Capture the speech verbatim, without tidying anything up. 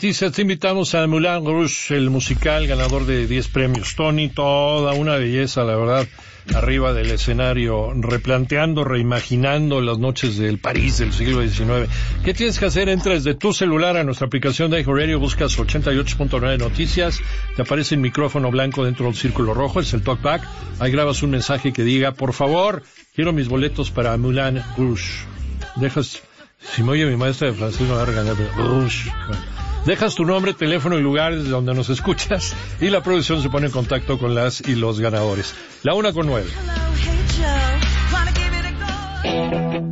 Dice, te invitamos a Moulin Rouge, el musical ganador de diez premios Tony, toda una belleza, la verdad, arriba del escenario, replanteando, reimaginando las noches del París del siglo diecinueve. ¿Qué tienes que hacer? Entras de tu celular a nuestra aplicación de iHeartRadio, buscas ochenta y ocho punto nueve Noticias, te aparece el micrófono blanco dentro del círculo rojo, es el talkback, ahí grabas un mensaje que diga, por favor, quiero mis boletos para Moulin Rouge. Dejas, si me oye mi maestra de francés me va a regañar, Rouge. Dejas tu nombre, teléfono y lugar desde donde nos escuchas y la producción se pone en contacto con las y los ganadores. La una con nueve.